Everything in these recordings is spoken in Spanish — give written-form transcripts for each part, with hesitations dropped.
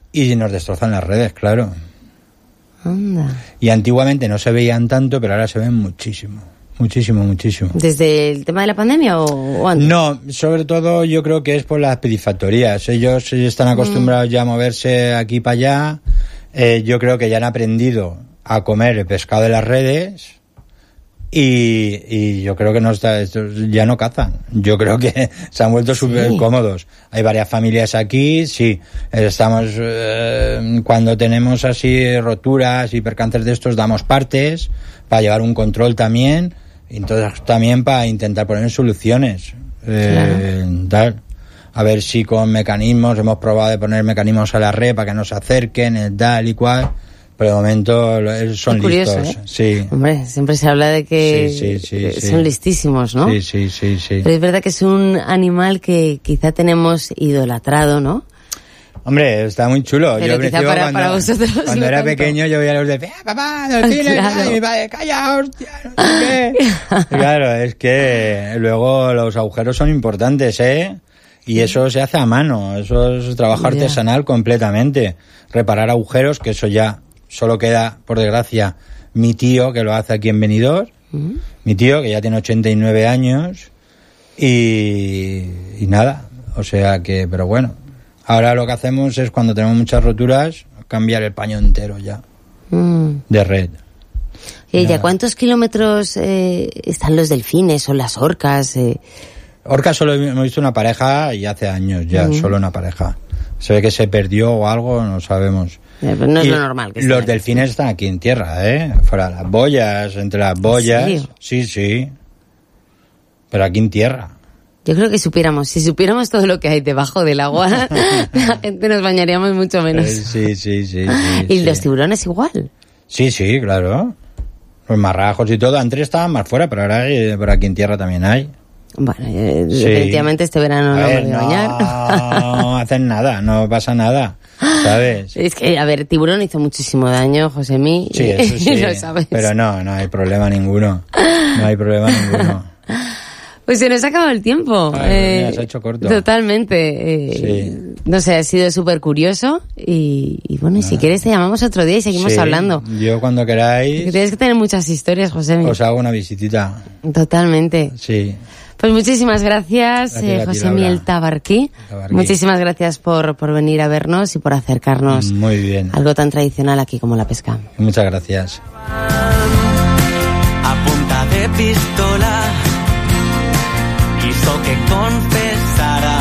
y nos destrozan las redes, claro. Anda. Y antiguamente no se veían tanto, pero ahora se ven muchísimo. ¿Desde el tema de la pandemia o antes? No, sobre todo yo creo que es por las piscifactorías. Ellos están acostumbrados ya a moverse aquí para allá. Yo creo que ya han aprendido a comer el pescado de las redes y yo creo que ya no cazan. Yo creo que se han vuelto súper cómodos. Hay varias familias aquí, sí. Estamos, cuando tenemos así roturas y percances de estos, damos partes para llevar un control también. Entonces también para intentar poner soluciones. Tal. A ver si con mecanismos, hemos probado de poner mecanismos a la red para que no se acerquen, tal y cual. Pero de momento son es curioso, listos. ¿eh? Sí. Hombre, siempre se habla de que son listísimos, ¿no? Sí. Pero es verdad que es un animal que quizá tenemos idolatrado, ¿no? Hombre, está muy chulo. Pero yo quizá para vosotros cuando era pequeño yo veía a los de papá, delfines, claro. Y mi padre, calla, hostia, no sé qué. Claro, es que luego los agujeros son importantes, y eso se hace a mano, eso es trabajo artesanal completamente. Reparar agujeros, que eso ya solo queda, por desgracia, mi tío, que lo hace aquí en Benidorm. Mi tío, que ya tiene 89 años, y nada, o sea que, pero bueno. Ahora lo que hacemos es, cuando tenemos muchas roturas, cambiar el paño entero ya de red. ¿Y ya cuántos kilómetros están los delfines o las orcas? Orcas solo hemos visto una pareja y hace años ya, solo una pareja. Se ve que se perdió o algo, no sabemos. Pero no es lo normal. Que los delfines están aquí en tierra, fuera de las boyas, entre las boyas. Sí. Pero aquí en tierra. Yo creo que si supiéramos todo lo que hay debajo del agua, la gente nos bañaríamos mucho menos. Sí. ¿Y los tiburones igual? Sí, claro. Los marrajos y todo. Antes estaban más fuera, pero ahora por aquí en tierra también hay. Bueno, definitivamente este verano no me voy a bañar. No hacen nada, no pasa nada, ¿sabes? Es que, a ver, tiburón hizo muchísimo daño, Josemi. Sí, eso sí. Lo sabes. Pero no hay problema ninguno. Pues se nos ha acabado el tiempo. Se ha hecho corto. Totalmente. No sé, ha sido súper curioso. Y bueno, y si quieres te llamamos otro día y seguimos hablando. Yo cuando queráis. Porque tienes que tener muchas historias, Josemi. Os hago una visitita. Totalmente. Sí. Pues muchísimas gracias, Josemi El Tabarquí. Muchísimas gracias por venir a vernos y por acercarnos muy bien. Algo tan tradicional aquí como la pesca. Muchas gracias. A punta de pistola hizo que confesara,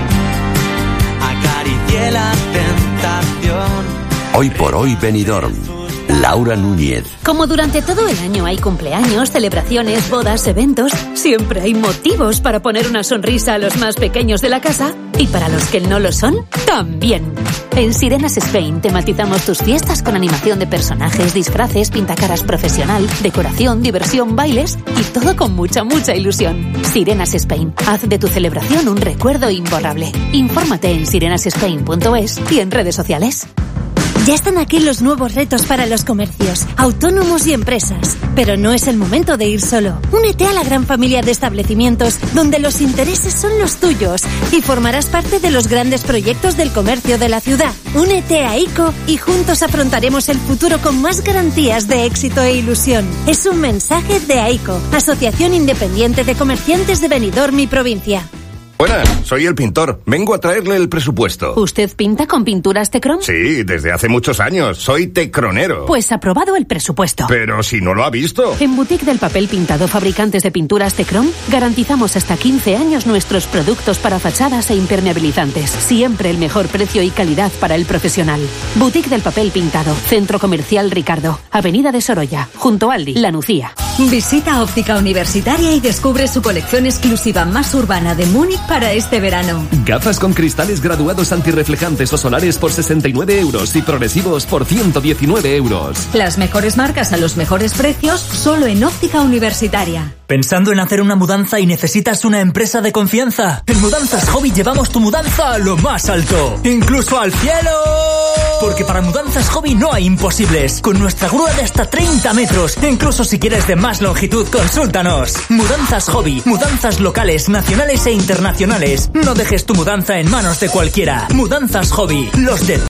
acaricié la tentación. Hoy por hoy Benidorm. Laura Núñez. Como durante todo el año hay cumpleaños, celebraciones, bodas, eventos, siempre hay motivos para poner una sonrisa a los más pequeños de la casa, y para los que no lo son, también. En Sirenas Spain tematizamos tus fiestas con animación de personajes, disfraces, pintacaras profesional, decoración, diversión, bailes y todo con mucha ilusión. Sirenas Spain. Haz de tu celebración un recuerdo imborrable. Infórmate en sirenasespain.es y en redes sociales. Ya están aquí los nuevos retos para los comercios, autónomos y empresas. Pero no es el momento de ir solo. Únete a la gran familia de establecimientos donde los intereses son los tuyos y formarás parte de los grandes proyectos del comercio de la ciudad. Únete a ICO y juntos afrontaremos el futuro con más garantías de éxito e ilusión. Es un mensaje de AICO, Asociación Independiente de Comerciantes de Benidorm y Provincia. Buenas, soy el pintor. Vengo a traerle el presupuesto. ¿Usted pinta con pinturas Tecron? Sí, desde hace muchos años. Soy tecronero. Pues aprobado el presupuesto. Pero si no lo ha visto. En Boutique del Papel Pintado, fabricantes de pinturas Tecron, garantizamos hasta 15 años nuestros productos para fachadas e impermeabilizantes. Siempre el mejor precio y calidad para el profesional. Boutique del Papel Pintado, Centro Comercial Ricardo, Avenida de Sorolla, junto a Aldi, La Nucía. Visita Óptica Universitaria y descubre su colección exclusiva más urbana de Múnich para este verano. Gafas con cristales graduados antirreflejantes o solares por 69 euros y progresivos por 119 euros. Las mejores marcas a los mejores precios solo en Óptica Universitaria. ¿Pensando en hacer una mudanza y necesitas una empresa de confianza? En Mudanzas Hobby llevamos tu mudanza a lo más alto, incluso al cielo. Porque para Mudanzas Hobby no hay imposibles. Con nuestra grúa de hasta 30 metros. Incluso si quieres de más longitud, consúltanos. Mudanzas Hobby. Mudanzas locales, nacionales e internacionales. No dejes tu mudanza en manos de cualquiera. Mudanzas Hobby. Los de